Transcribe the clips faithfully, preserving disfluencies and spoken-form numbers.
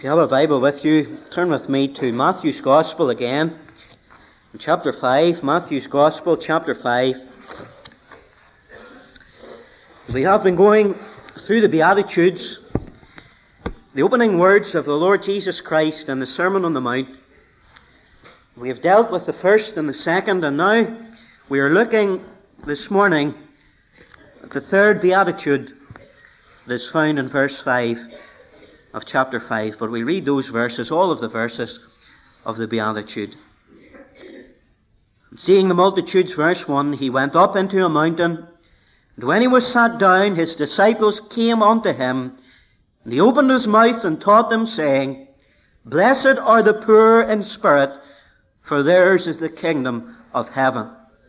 If you have a Bible with you, turn with me to Matthew's Gospel again, in chapter five, Matthew's Gospel, chapter five. We have been going through the Beatitudes, the opening words of the Lord Jesus Christ in the Sermon on the Mount. We have dealt with the first and the second, and now we are looking this morning at the third Beatitude that is found in verse five of chapter five. But we read those verses, all of the verses of the Beatitude. Seeing the multitudes, verse one, he went up into a mountain, and when he was sat down, his disciples came unto him, and he opened his mouth and taught them, saying, Blessed are the poor in spirit, for theirs is the kingdom of heaven.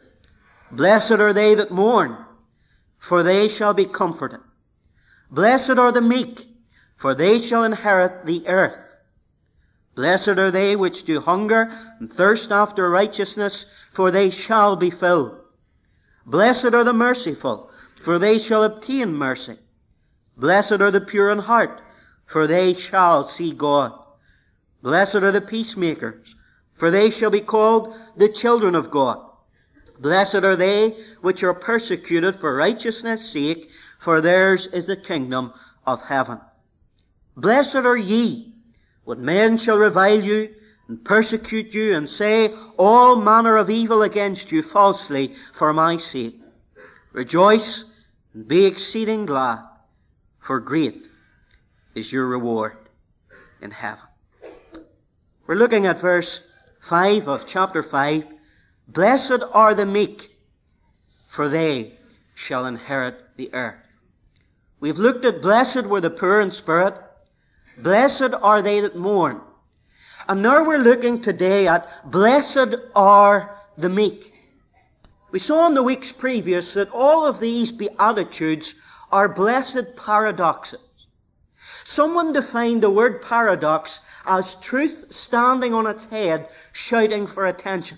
Blessed are they that mourn, for they shall be comforted. Blessed are the meek, for they shall inherit the earth. Blessed are they which do hunger and thirst after righteousness, for they shall be filled. Blessed are the merciful, for they shall obtain mercy. Blessed are the pure in heart, for they shall see God. Blessed are the peacemakers, for they shall be called the children of God. Blessed are they which are persecuted for righteousness' sake, for theirs is the kingdom of heaven. Blessed are ye, when men shall revile you, and persecute you, and say all manner of evil against you falsely for my sake. Rejoice, and be exceeding glad, for great is your reward in heaven. We're looking at verse five of chapter five. Blessed are the meek, for they shall inherit the earth. We've looked at blessed were the poor in spirit. Blessed are they that mourn. And now we're looking today at blessed are the meek. We saw in the weeks previous that all of these Beatitudes are blessed paradoxes. Someone defined the word paradox as truth standing on its head, shouting for attention.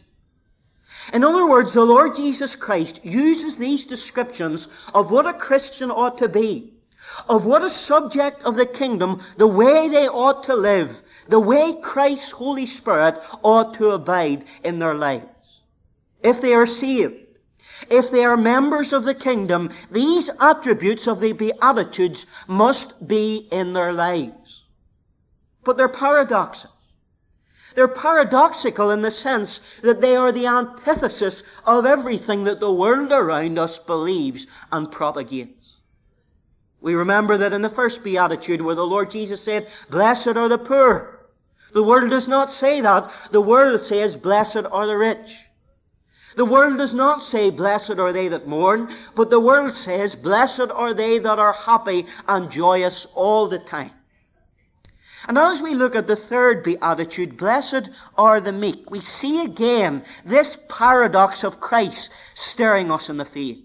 In other words, the Lord Jesus Christ uses these descriptions of what a Christian ought to be, of what a subject of the kingdom, the way they ought to live, the way Christ's Holy Spirit ought to abide in their lives. If they are saved, if they are members of the kingdom, these attributes of the Beatitudes must be in their lives. But they're paradoxes. They're paradoxical in the sense that they are the antithesis of everything that the world around us believes and propagates. We remember that in the first Beatitude where the Lord Jesus said, Blessed are the poor. The world does not say that. The world says, Blessed are the rich. The world does not say, Blessed are they that mourn, but the world says, Blessed are they that are happy and joyous all the time. And as we look at the third Beatitude, Blessed are the meek, we see again this paradox of Christ staring us in the face.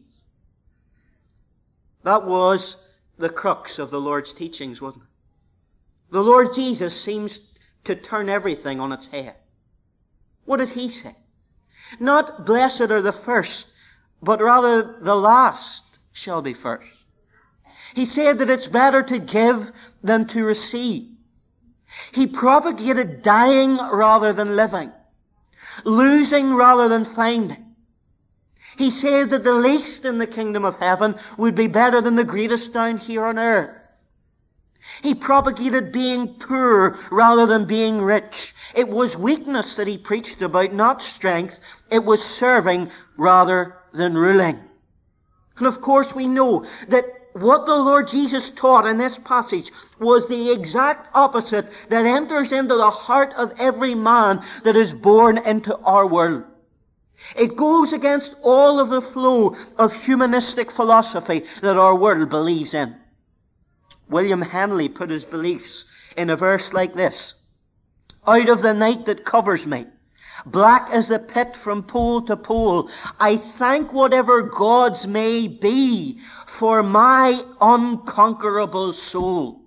That was the crux of the Lord's teachings, wasn't it? The Lord Jesus seems to turn everything on its head. What did he say? Not blessed are the first, but rather the last shall be first. He said that it's better to give than to receive. He propagated dying rather than living, losing rather than finding. He said that the least in the kingdom of heaven would be better than the greatest down here on earth. He propagated being poor rather than being rich. It was weakness that he preached about, not strength. It was serving rather than ruling. And of course we know that what the Lord Jesus taught in this passage was the exact opposite that enters into the heart of every man that is born into our world. It goes against all of the flow of humanistic philosophy that our world believes in. William Henley put his beliefs in a verse like this. Out of the night that covers me, black as the pit from pole to pole, I thank whatever gods may be for my unconquerable soul.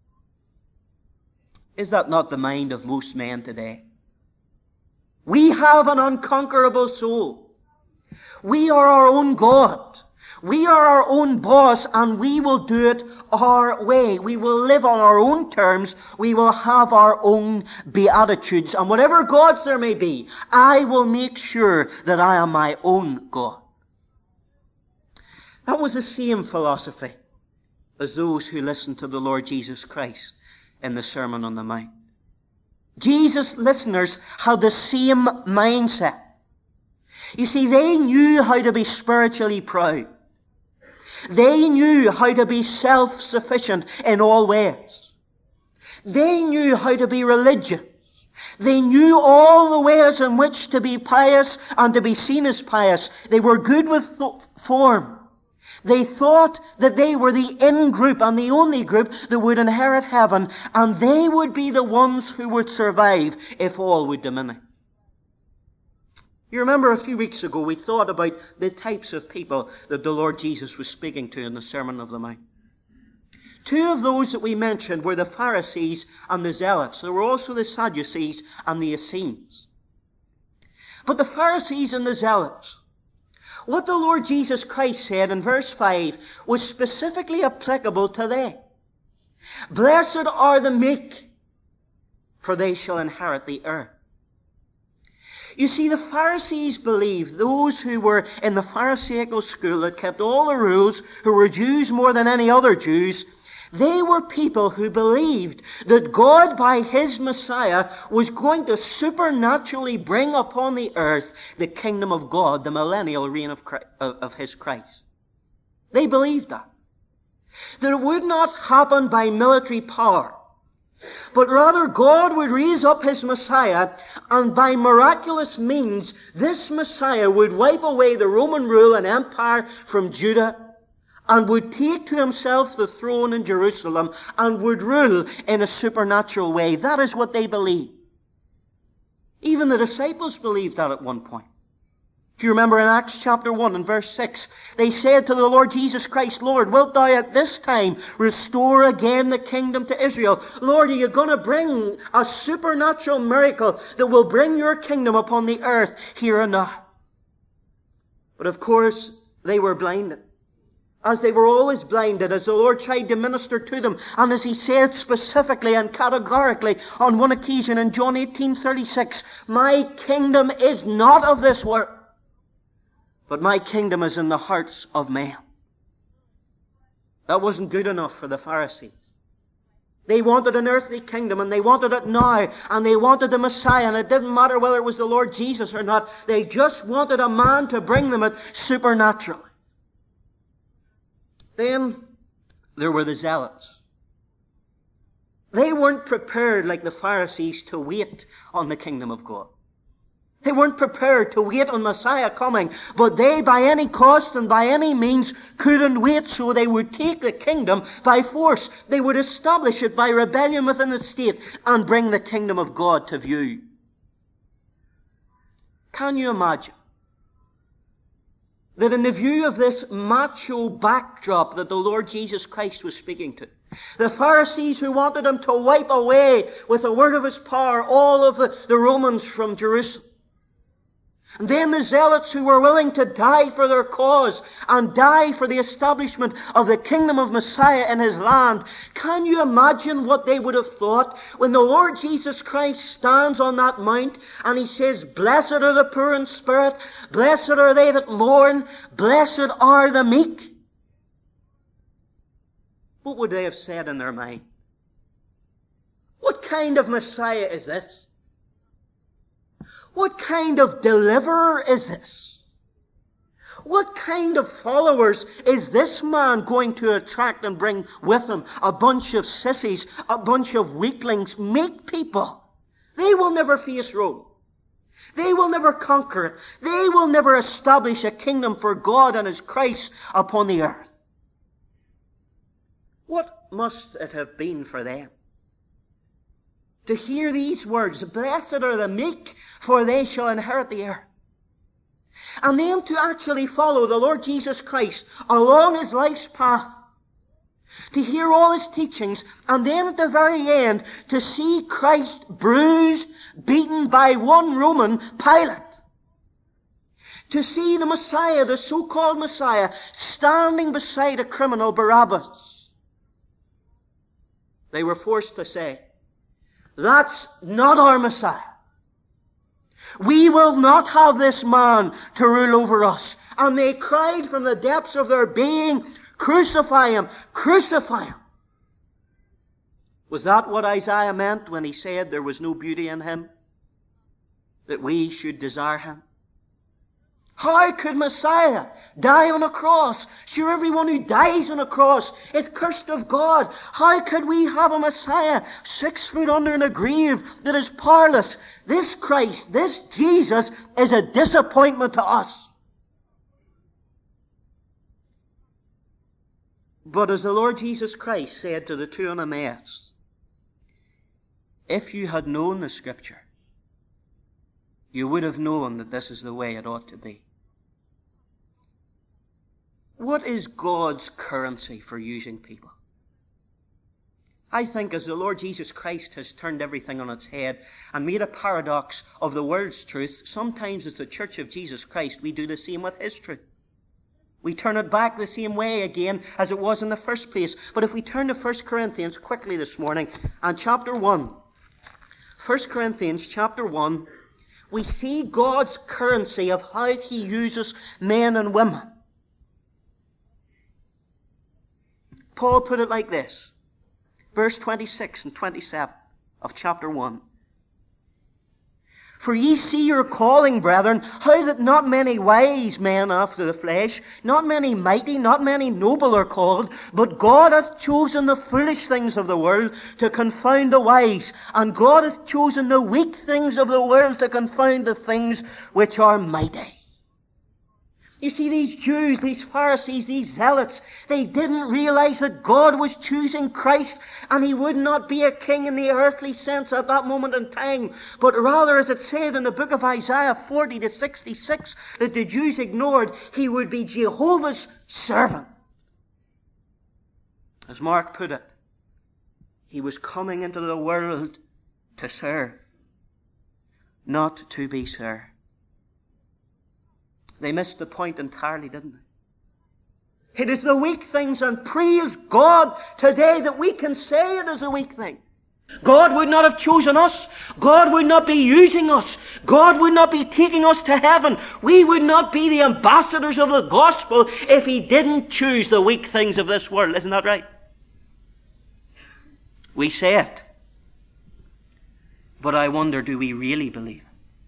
Is that not the mind of most men today? We have an unconquerable soul. We are our own God. We are our own boss, and we will do it our way. We will live on our own terms. We will have our own beatitudes. And whatever gods there may be, I will make sure that I am my own God. That was the same philosophy as those who listened to the Lord Jesus Christ in the Sermon on the Mount. Jesus' listeners had the same mindset. You see, they knew how to be spiritually proud. They knew how to be self-sufficient in all ways. They knew how to be religious. They knew all the ways in which to be pious and to be seen as pious. They were good with th- form. They thought that they were the in-group and the only group that would inherit heaven, and they would be the ones who would survive if all would diminish. You remember a few weeks ago we thought about the types of people that the Lord Jesus was speaking to in the Sermon on the Mount. Two of those that we mentioned were the Pharisees and the Zealots. There were also the Sadducees and the Essenes. But the Pharisees and the Zealots, what the Lord Jesus Christ said in verse five was specifically applicable to them. Blessed are the meek, for they shall inherit the earth. You see, the Pharisees believed, those who were in the Pharisaical school that kept all the rules, who were Jews more than any other Jews, they were people who believed that God, by His Messiah, was going to supernaturally bring upon the earth the kingdom of God, the millennial reign of, Christ, of, of His Christ. They believed that. That it would not happen by military power, but rather God would raise up His Messiah, and by miraculous means this Messiah would wipe away the Roman rule and empire from Judah, and would take to Himself the throne in Jerusalem, and would rule in a supernatural way. That is what they believed. Even the disciples believed that at one point. If you remember in Acts chapter one and verse six, they said to the Lord Jesus Christ, Lord, wilt thou at this time restore again the kingdom to Israel? Lord, are you going to bring a supernatural miracle that will bring your kingdom upon the earth here and now? But of course, they were blinded. As they were always blinded, as the Lord tried to minister to them, and as He said specifically and categorically on one occasion in John eighteen thirty-six, my kingdom is not of this world, but my kingdom is in the hearts of men. That wasn't good enough for the Pharisees. They wanted an earthly kingdom, and they wanted it now, and they wanted the Messiah, and it didn't matter whether it was the Lord Jesus or not. They just wanted a man to bring them it supernaturally. Then there were the Zealots. They weren't prepared like the Pharisees to wait on the kingdom of God. They weren't prepared to wait on Messiah coming, but they by any cost and by any means couldn't wait, so they would take the kingdom by force. They would establish it by rebellion within the state and bring the kingdom of God to view. Can you imagine that in the view of this macho backdrop that the Lord Jesus Christ was speaking to, the Pharisees who wanted Him to wipe away with the word of His power all of the, the Romans from Jerusalem, and then the Zealots who were willing to die for their cause and die for the establishment of the kingdom of Messiah in His land. Can you imagine what they would have thought when the Lord Jesus Christ stands on that mount and He says, blessed are the poor in spirit, blessed are they that mourn, blessed are the meek? What would they have said in their mind? What kind of Messiah is this? What kind of deliverer is this? What kind of followers is this man going to attract and bring with him? A bunch of sissies, a bunch of weaklings, meek people. They will never face Rome. They will never conquer it. They will never establish a kingdom for God and His Christ upon the earth. What must it have been for them to hear these words, blessed are the meek, for they shall inherit the earth? And then to actually follow the Lord Jesus Christ along His life's path, to hear all His teachings, and then at the very end to see Christ bruised, beaten by one Roman, Pilate, to see the Messiah, the so-called Messiah, standing beside a criminal, Barabbas. They were forced to say, that's not our Messiah. We will not have this man to rule over us. And they cried from the depths of their being, crucify him, crucify him. Was that what Isaiah meant when he said there was no beauty in him? That we should desire him? How could Messiah die on a cross? Sure, everyone who dies on a cross is cursed of God. How could we have a Messiah six foot under in a grave that is powerless? This Christ, this Jesus, is a disappointment to us. But as the Lord Jesus Christ said to the two on Emmaus, if you had known the Scripture, you would have known that this is the way it ought to be. What is God's currency for using people? I think as the Lord Jesus Christ has turned everything on its head and made a paradox of the world's truth, sometimes as the Church of Jesus Christ we do the same with His truth. We turn it back the same way again as it was in the first place. But if we turn to First Corinthians quickly this morning, and chapter one, First Corinthians chapter one, we see God's currency of how He uses men and women. Paul put it like this, verse twenty-six and twenty-seven of chapter one. For ye see your calling, brethren, how that not many wise men after the flesh, not many mighty, not many noble are called, but God hath chosen the foolish things of the world to confound the wise, and God hath chosen the weak things of the world to confound the things which are mighty. You see, these Jews, these Pharisees, these Zealots, they didn't realize that God was choosing Christ and He would not be a king in the earthly sense at that moment in time, but rather, as it said in the book of Isaiah forty to sixty-six, that the Jews ignored, He would be Jehovah's servant. As Mark put it, He was coming into the world to serve, not to be served. They missed the point entirely, didn't they? It is the weak things, and praise God today that we can say it is a weak thing. God would not have chosen us. God would not be using us. God would not be taking us to heaven. We would not be the ambassadors of the gospel if He didn't choose the weak things of this world. Isn't that right? We say it. But I wonder, do we really believe it?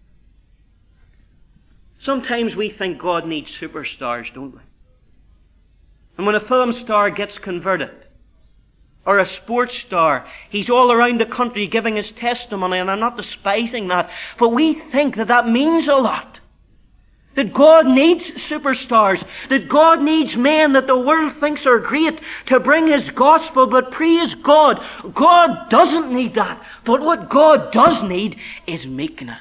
Sometimes we think God needs superstars, don't we? And when a film star gets converted, or a sports star, he's all around the country giving his testimony, and I'm not despising that, but we think that that means a lot. That God needs superstars, that God needs men that the world thinks are great to bring His gospel, but praise God, God doesn't need that. But what God does need is meekness.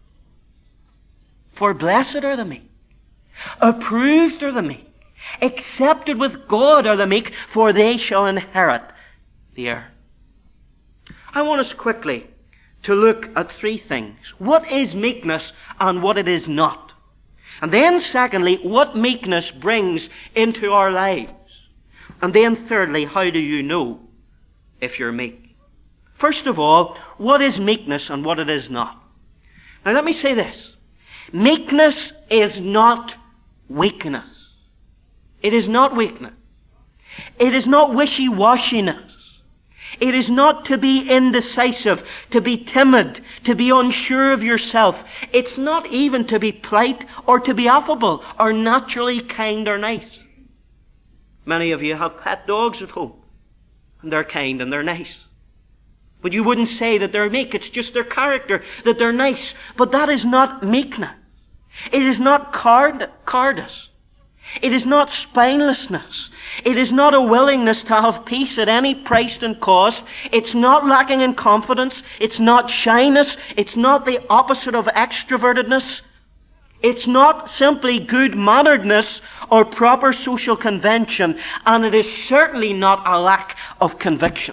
For blessed are the meek, approved are the meek, accepted with God are the meek, for they shall inherit the earth. I want us quickly to look at three things. What is meekness and what it is not? And then secondly, what meekness brings into our lives. And then thirdly, how do you know if you're meek? First of all, what is meekness and what it is not? Now let me say this. Meekness is not weakness. It is not weakness. It is not wishy-washiness. It is not to be indecisive, to be timid, to be unsure of yourself. It's not even to be polite or to be affable or naturally kind or nice. Many of you have pet dogs at home, and they're kind and they're nice. But you wouldn't say that they're meek. It's just their character, that they're nice. But that is not meekness. It is not card- cowardice. It is not spinelessness. It is not a willingness to have peace at any price and cost. It's not lacking in confidence. It's not shyness. It's not the opposite of extrovertedness. It's not simply good-manneredness or proper social convention. And it is certainly not a lack of conviction.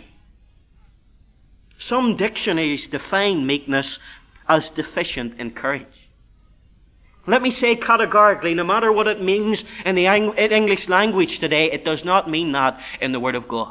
Some dictionaries define meekness as deficient in courage. Let me say categorically, no matter what it means in the English language today, it does not mean that in the Word of God.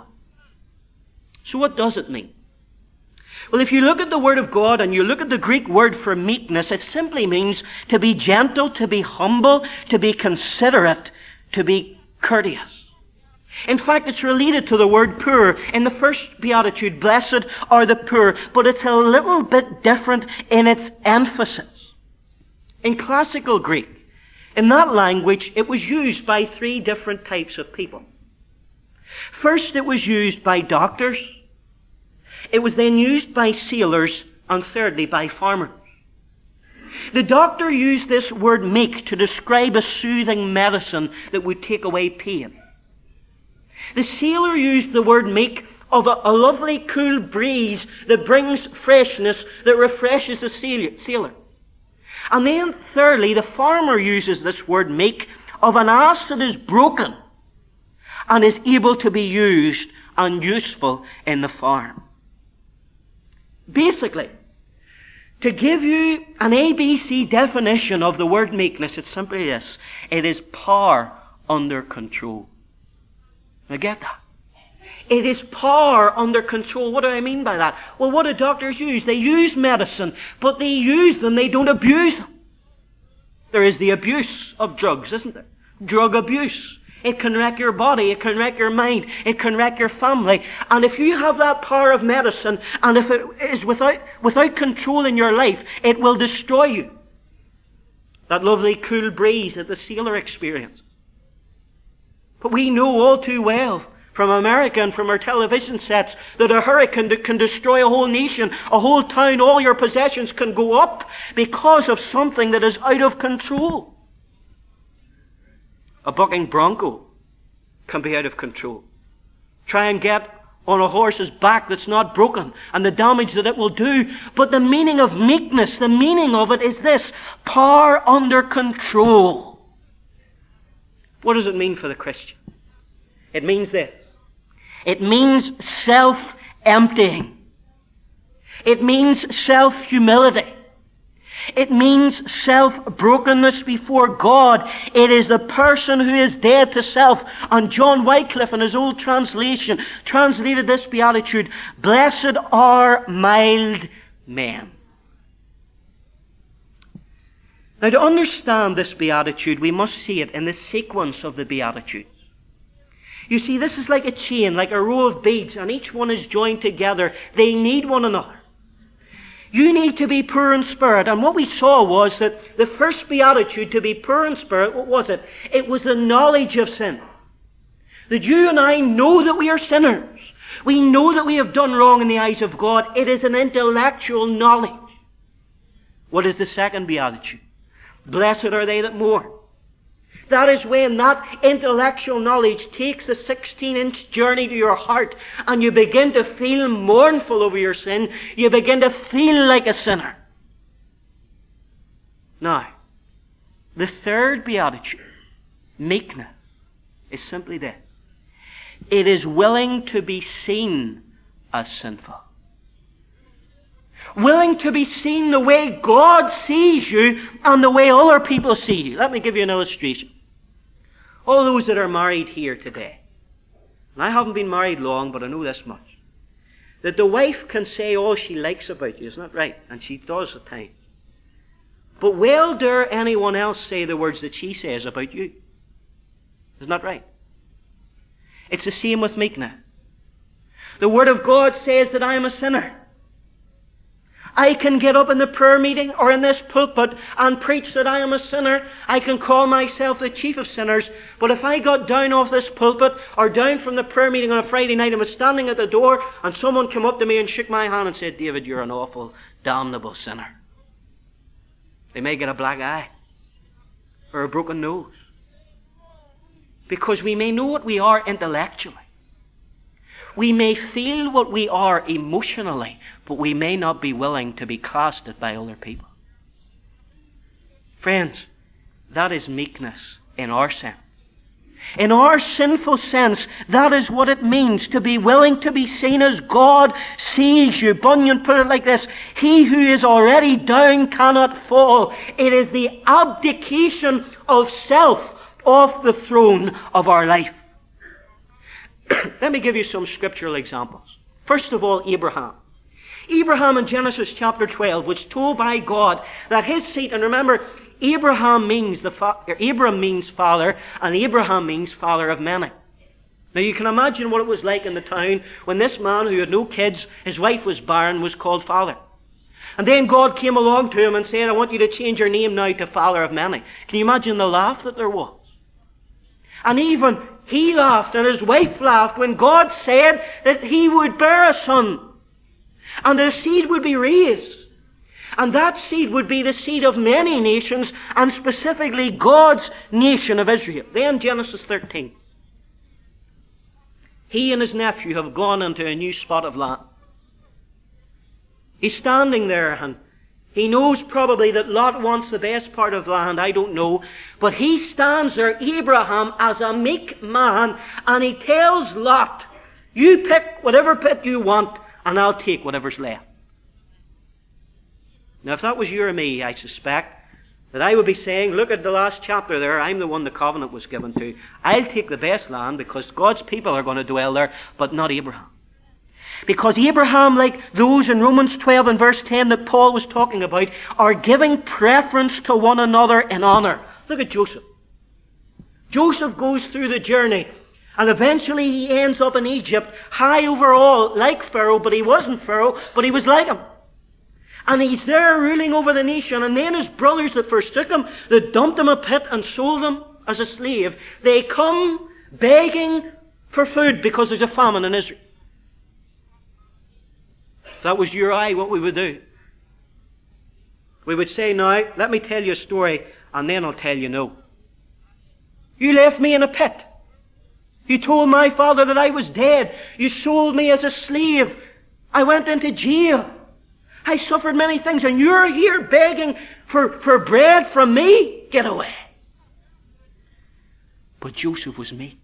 So what does it mean? Well, if you look at the Word of God and you look at the Greek word for meekness, it simply means to be gentle, to be humble, to be considerate, to be courteous. In fact, it's related to the word poor. In the first beatitude, blessed are the poor, but it's a little bit different in its emphasis. In classical Greek, in that language, it was used by three different types of people. First, it was used by doctors. It was then used by sailors, and thirdly, by farmers. The doctor used this word meek to describe a soothing medicine that would take away pain. The sailor used the word meek of a, a lovely cool breeze that brings freshness, that refreshes the sailor. And then thirdly, the farmer uses this word meek of an ass that is broken and is able to be used and useful in the farm. Basically, to give you an A B C definition of the word meekness, it's simply this. It is power under control. Now get that. It is power under control. What do I mean by that? Well, what do doctors use? They use medicine, but they use them, they don't abuse them. There is the abuse of drugs, isn't there? Drug abuse. It can wreck your body, it can wreck your mind, it can wreck your family. And if you have that power of medicine, and if it is without, without control in your life, it will destroy you. That lovely cool breeze that the sailor experienced. But we know all too well from America and from our television sets that a hurricane can destroy a whole nation, a whole town, all your possessions can go up because of something that is out of control. A bucking bronco can be out of control. Try and get on a horse's back that's not broken and the damage that it will do. But the meaning of meekness, the meaning of it is this: power under control. What does it mean for the Christian? It means this. It means self-emptying. It means self-humility. It means self-brokenness before God. It is the person who is dead to self. And John Wycliffe, in his old translation, translated this beatitude: blessed are mild men. Now, to understand this beatitude, we must see it in the sequence of the beatitudes. You see, this is like a chain, like a row of beads, and each one is joined together. They need one another. You need to be poor in spirit. And what we saw was that the first beatitude, to be poor in spirit, what was it? It was the knowledge of sin. That you and I know that we are sinners. We know that we have done wrong in the eyes of God. It is an intellectual knowledge. What is the second beatitude? Blessed are they that mourn. That is when that intellectual knowledge takes a sixteen-inch journey to your heart and you begin to feel mournful over your sin. You begin to feel like a sinner. Now, the third beatitude, meekness, is simply this. It is willing to be seen as sinful. Willing to be seen the way God sees you and the way other people see you. Let me give you an illustration. All those that are married here today, and I haven't been married long, but I know this much, that the wife can say all she likes about you, isn't that right? And she does at times. But well dare anyone else say the words that she says about you. Isn't that right? It's the same with meekness. The Word of God says that I am a sinner. I can get up in the prayer meeting or in this pulpit and preach that I am a sinner. I can call myself the chief of sinners. But if I got down off this pulpit or down from the prayer meeting on a Friday night and was standing at the door and someone came up to me and shook my hand and said, David, you're an awful, damnable sinner, they may get a black eye or a broken nose. Because we may know what we are intellectually. We may feel what we are emotionally, but we may not be willing to be casted by other people. Friends, that is meekness in our sense. In our sinful sense, that is what it means to be willing to be seen as God sees you. Bunyan put it like this: he who is already down cannot fall. It is the abdication of self off the throne of our life. Let me give you some scriptural examples. First of all, Abraham. Abraham in Genesis chapter twelve was told by God that his seed, and remember, Abraham means the fa- Abram means father, and Abraham means father of many. Now you can imagine what it was like in the town when this man who had no kids, his wife was barren, was called father. And then God came along to him and said, I want you to change your name now to father of many. Can you imagine the laugh that there was? And even he laughed and his wife laughed when God said that he would bear a son and the seed would be raised. And that seed would be the seed of many nations, and specifically God's nation of Israel. Then Genesis thirteen. He and his nephew have gone into a new spot of land. He's standing there, and he knows probably that Lot wants the best part of land, I don't know. But he stands there, Abraham, as a meek man, and he tells Lot, you pick whatever pit you want, and I'll take whatever's left. Now, if that was you or me, I suspect that I would be saying, look at the last chapter there, I'm the one the covenant was given to. I'll take the best land because God's people are going to dwell there, but not Abraham. Because Abraham, like those in Romans twelve and verse ten that Paul was talking about, are giving preference to one another in honor. Look at Joseph. Joseph goes through the journey, and eventually he ends up in Egypt, high over all, like Pharaoh, but he wasn't Pharaoh, but he was like him. And he's there ruling over the nation. And then his brothers that forsook him, that dumped him a pit and sold him as a slave, they come begging for food because there's a famine in Israel. If that was you or I, what we would do? We would say, now, let me tell you a story, and then I'll tell you no. You left me in a pit. You told my father that I was dead. You sold me as a slave. I went into jail. I suffered many things, and you're here begging for, for bread from me? Get away. But Joseph was meek.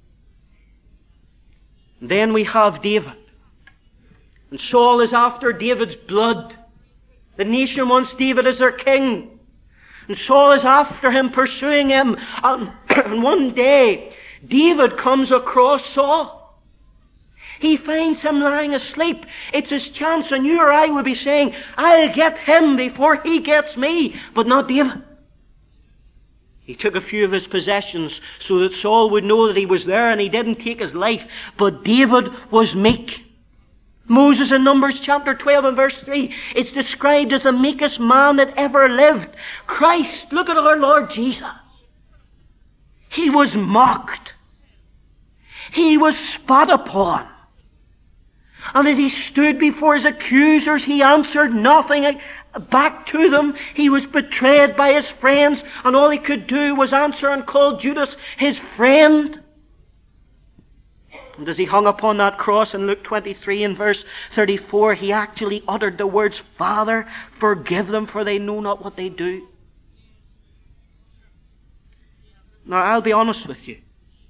Then we have David. And Saul is after David's blood. The nation wants David as their king. And Saul is after him, pursuing him. And, and one day, David comes across Saul. He finds him lying asleep. It's his chance, and you or I would be saying, I'll get him before he gets me, but not David. He took a few of his possessions so that Saul would know that he was there, and he didn't take his life. But David was meek. Moses in Numbers chapter twelve and verse three, it's described as the meekest man that ever lived. Christ, look at our Lord Jesus. He was mocked. He was spat upon. And as he stood before his accusers, he answered nothing back to them. He was betrayed by his friends, and all he could do was answer and call Judas his friend. And as he hung upon that cross in Luke twenty-three and verse thirty-four, he actually uttered the words, Father, forgive them, for they know not what they do. Now, I'll be honest with you.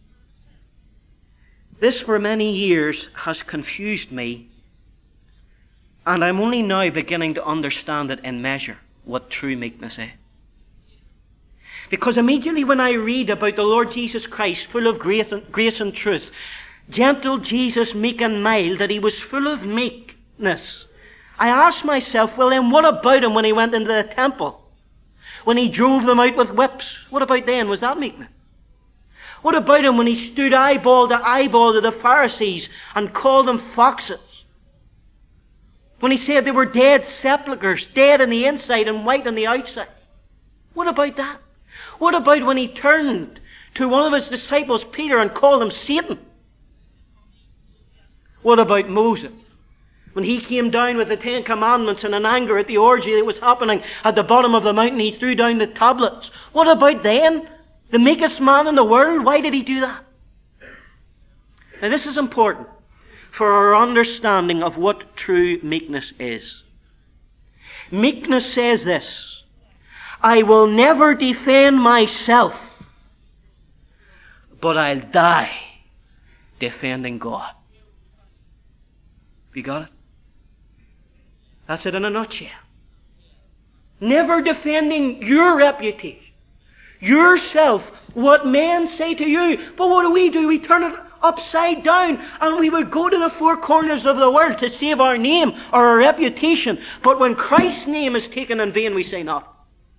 This for many years has confused me, and I'm only now beginning to understand it in measure, what true meekness is. Because immediately when I read about the Lord Jesus Christ, full of grace and, grace and truth, gentle Jesus, meek and mild, that he was full of meekness, I ask myself, well then what about him when he went into the temple? When he drove them out with whips? What about then? Was that meekness? What about him when he stood eyeball to eyeball to the Pharisees and called them foxes? When he said they were dead sepulchres, dead on the inside and white on the outside? What about that? What about when he turned to one of his disciples, Peter, and called him Satan? What about Moses? When he came down with the Ten Commandments and in anger at the orgy that was happening at the bottom of the mountain, he threw down the tablets. What about then? The meekest man in the world? Why did he do that? Now this is important for our understanding of what true meekness is. Meekness says this: I will never defend myself, but I'll die defending God. Have you got it? That's it in a nutshell. Never defending your reputation, yourself, what men say to you. But what do we do? We turn it upside down, and we would go to the four corners of the world to save our name or our reputation. But when Christ's name is taken in vain, we say nothing.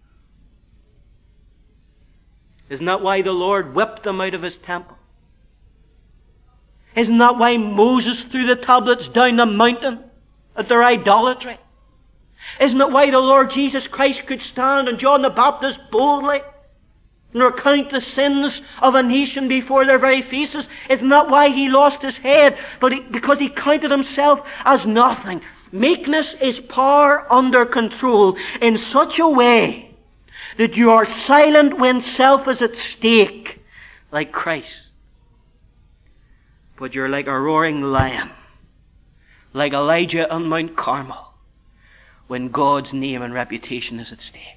Isn't that why the Lord whipped them out of his temple? Isn't that why Moses threw the tablets down the mountain at their idolatry? Isn't it why the Lord Jesus Christ could stand and John the Baptist boldly and recount the sins of a nation before their very faces? Isn't that why he lost his head? But he, because he counted himself as nothing. Meekness is power under control in such a way that you are silent when self is at stake, like Christ. But you're like a roaring lion, like Elijah on Mount Carmel, when God's name and reputation is at stake.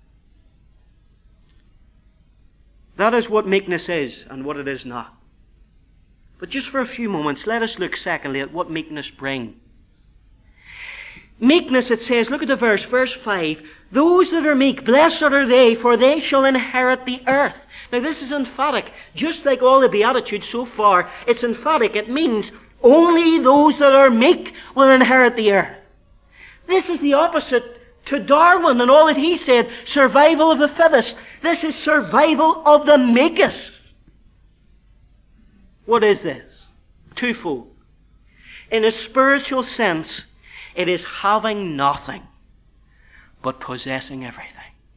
That is what meekness is and what it is not. But just for a few moments, let us look secondly at what meekness brings. Meekness, it says, look at the verse, verse five, those that are meek, blessed are they, for they shall inherit the earth. Now this is emphatic. Just like all the Beatitudes so far, it's emphatic. It means only those that are meek will inherit the earth. This is the opposite to Darwin and all that he said, survival of the fittest. This is survival of the meekest. What is this? Twofold. In a spiritual sense, it is having nothing, but possessing everything.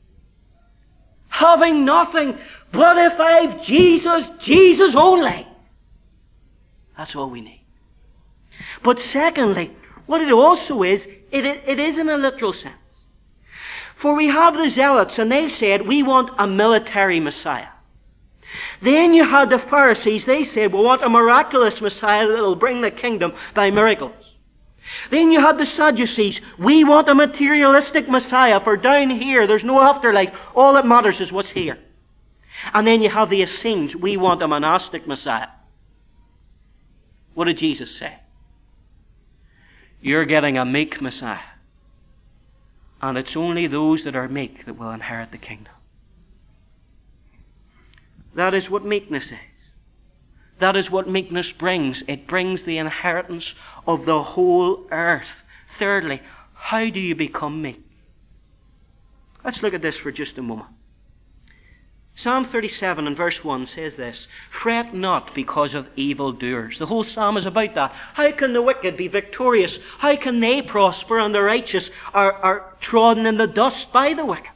Having nothing, but if I've Jesus, Jesus only. That's all we need. But secondly, what it also is, it, it is in a literal sense. For we have the Zealots, and they said, we want a military Messiah. Then you had the Pharisees, they said, we want a miraculous Messiah that will bring the kingdom by miracles. Then you had the Sadducees, we want a materialistic Messiah, for down here there's no afterlife, all that matters is what's here. And then you have the Essenes, we want a monastic Messiah. What did Jesus say? You're getting a meek Messiah. And it's only those that are meek that will inherit the kingdom. That is what meekness is. That is what meekness brings. It brings the inheritance of the whole earth. Thirdly, how do you become meek? Let's look at this for just a moment. Psalm thirty-seven and verse one says this, fret not because of evildoers. The whole psalm is about that. How can the wicked be victorious? How can they prosper and the righteous are, are trodden in the dust by the wicked?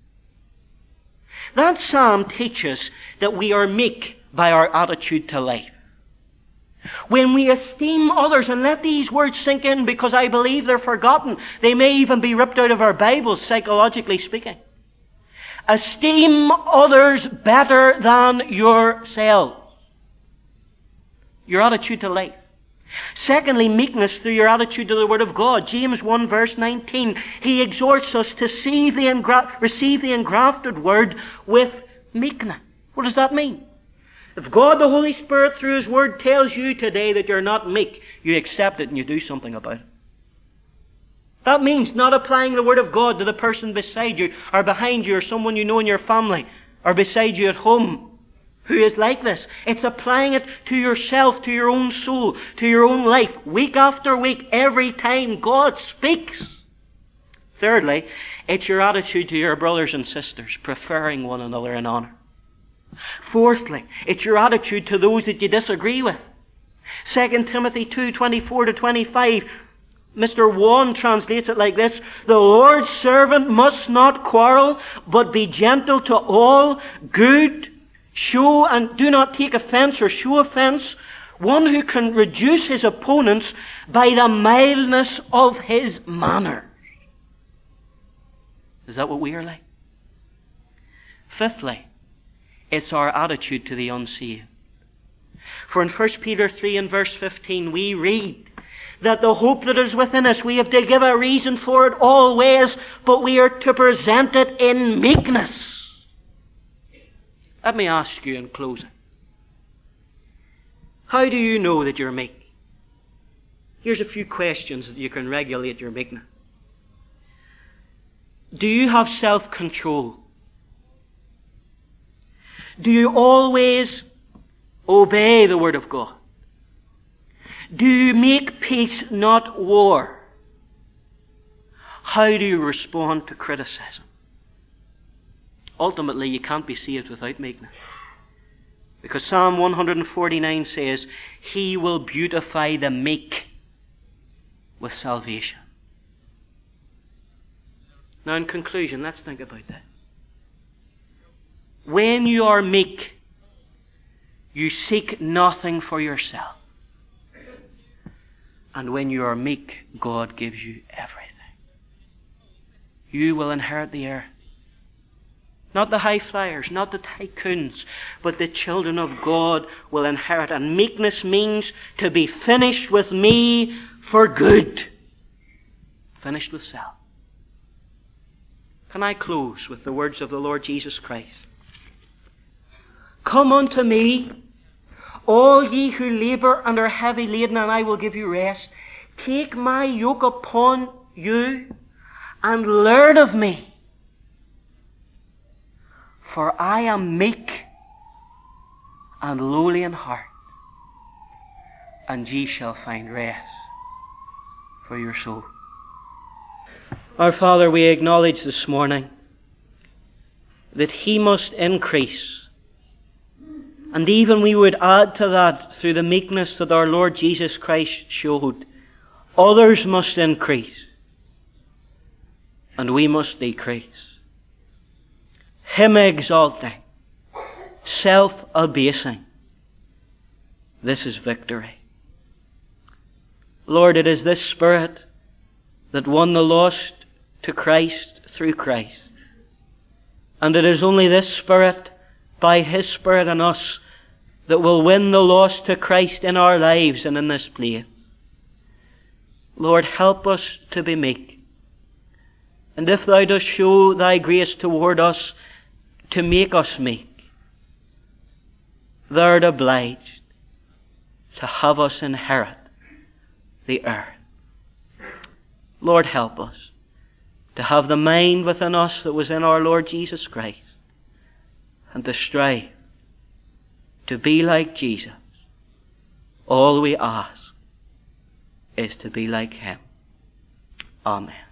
That psalm teaches that we are meek by our attitude to life. When we esteem others, and let these words sink in because I believe they're forgotten. They may even be ripped out of our Bibles, psychologically speaking. Esteem others better than yourselves. Your attitude to life. Secondly, meekness through your attitude to the Word of God. James one verse nineteen. He exhorts us to receive the, engra- receive the engrafted Word with meekness. What does that mean? If God the Holy Spirit through His Word tells you today that you're not meek, you accept it and you do something about it. That means not applying the Word of God to the person beside you or behind you or someone you know in your family or beside you at home who is like this. It's applying it to yourself, to your own soul, to your own life, week after week, every time God speaks. Thirdly, it's your attitude to your brothers and sisters, preferring one another in honor. Fourthly, it's your attitude to those that you disagree with. Second Timothy two twenty-four to twenty-five, Mister Wan translates it like this, the Lord's servant must not quarrel, but be gentle to all, good, show and do not take offense or show offense, one who can reduce his opponents by the mildness of his manners. Is that what we are like? Fifthly, it's our attitude to the unsaved. For in First Peter three and verse fifteen we read that the hope that is within us, we have to give a reason for it always, but we are to present it in meekness. Let me ask you in closing, How do you know that you're meek? Here's a few questions that you can regulate your meekness. Do you have self-control? Do you always obey the Word of God? Do you make peace, not war? How do you respond to criticism? Ultimately, you can't be saved without meekness. Because Psalm one forty-nine says, He will beautify the meek with salvation. Now, in conclusion, let's think about that. When you are meek, you seek nothing for yourself. And when you are meek, God gives you everything. You will inherit the earth. Not the high flyers, not the tycoons, but the children of God will inherit. And meekness means to be finished with me for good. Finished with self. Can I close with the words of the Lord Jesus Christ? Come unto me, all ye who labour and are heavy laden, and I will give you rest. Take my yoke upon you and learn of me. For I am meek and lowly in heart, and ye shall find rest for your soul. Our Father, we acknowledge this morning that He must increase. And even we would add to that through the meekness that our Lord Jesus Christ showed. Others must increase, and we must decrease. Him exalting, self-abasing. This is victory. Lord, it is this Spirit that won the lost to Christ through Christ. And it is only this Spirit, by His Spirit in us, that will win the lost to Christ in our lives and in this place. Lord, help us to be meek. And if Thou dost show Thy grace toward us to make us meek, Thou art obliged to have us inherit the earth. Lord, help us to have the mind within us that was in our Lord Jesus Christ, and to strive to be like Jesus. All we ask is to be like Him. Amen.